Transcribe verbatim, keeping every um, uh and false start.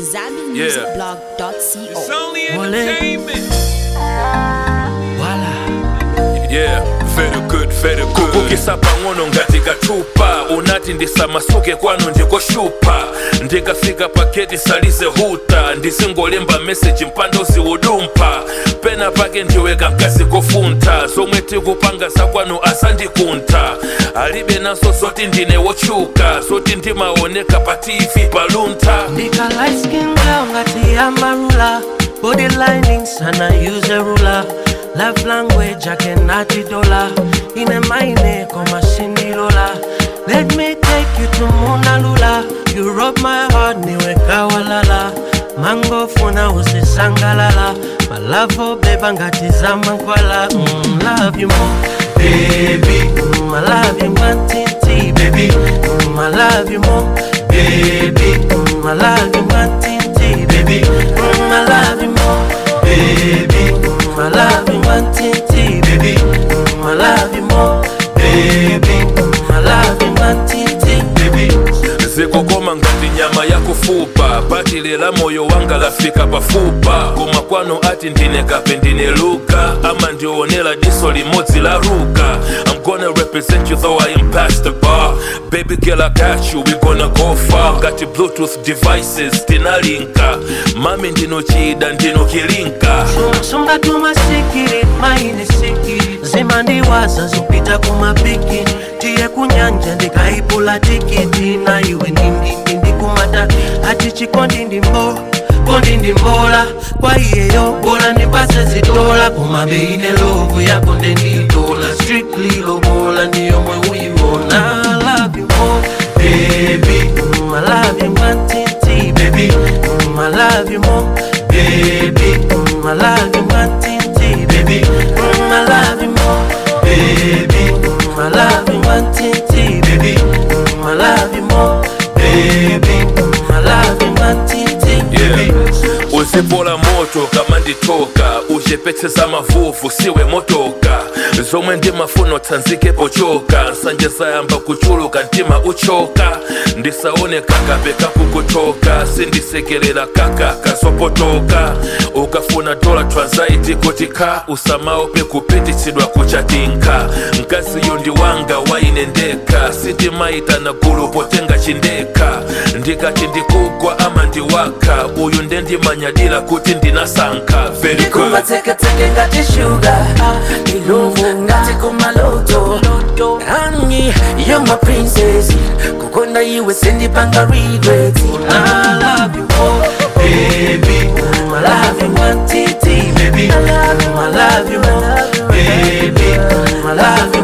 zambi music blog dot co. It's only entertainment. Voila. Yeah, very good, very good. Kukukisa pang'ono ngati kachupa, unati ndisamasuke kwanu ndikoshupa. Ndikafika paketi salize huta, ndisingolemba message mpando ziwudumpa. Pena pake ndiweka mkazi kofunta, zomwe tikupanga za kwanu asandikunta. Alibe naso zoti ndine wochuka, zoti ndimaoneka pa T V palunta. Ndika light skin girl ngati amarula, body linings and I use a ruler. Love language I cannot dollar. In a mine koma shindilola. Let me take you to Mona Lula. You rub my heart niwe kawalala. Mango funa usisangalala. My love for baby ngati zamankwala. Mm, love you more, baby. Mm, I love you quantity, baby. Mm, I love you more, baby. Mm, I love you quantity, baby. Mm, I love you more, baby. Mm, I love you quantity, baby. Mm, I love you more, baby. Mm, I love you quantity, baby. Zikukoma ngati nyama ya kufupa, patilela moyo wanga lafika pafupa. Koma kwano ati ndine kape ndine luka, ama ndionela diso limodzi la ruka. I'm gonna represent you though I am past the bar. Baby girl I got you, we gonna go far. Ngati bluetooth devices tinalinka, mami ndino chida ndino kilinka. Sunga tuma sikiri, maini sikiri. Zimandi waza zupita kumapiki. Tiye kunyanja ndikaipula tikiti. Na iwe nindi nindi kumata hati chikondi ndimbo kondi ndimbola. Kwa iyeyo bola nipase zitola. Kumabeine lovu yako ndenditola. Strictly lobola ndiyo mwe uiwona. I love you more, baby. Mm, I love you quantity, baby. Mm, I love you more, baby. Mm, I love you quantity, baby. Mm, I love you more, baby. Mm, I love you quantity, baby. Mm, I love you more, baby. Mm, I love you quantity, baby. Uzipola moto kama nditoka, uchepetseza mavuvu siwe motoka. Zomwe ndi mafuno tsanzike pochoka, nsanje zayamba kuchuluka ntima uchoka. Ndisaone kakabe kakukutoka, sindisekelela kaka kasopotoka. Ukafuna dola transaiti kutika, usamao pe kupititsidwa kuchatinka. Mkazi yo ndi wanga wainendeka, sitimaita na gulu potenga chindeka. Ndikati ndikugwa ama ndiwaka, uyu ndendi manyadila kuti ndinasanka. Very good. Ndikuma teke teke ngati sugar, iluvu ngati kumaloto. Honey, you're my princess, kukonda iwe sindipanga regret. I love you more, baby. Mm, I love you quantity, baby. Mm, I love you more, baby. Mm, I love you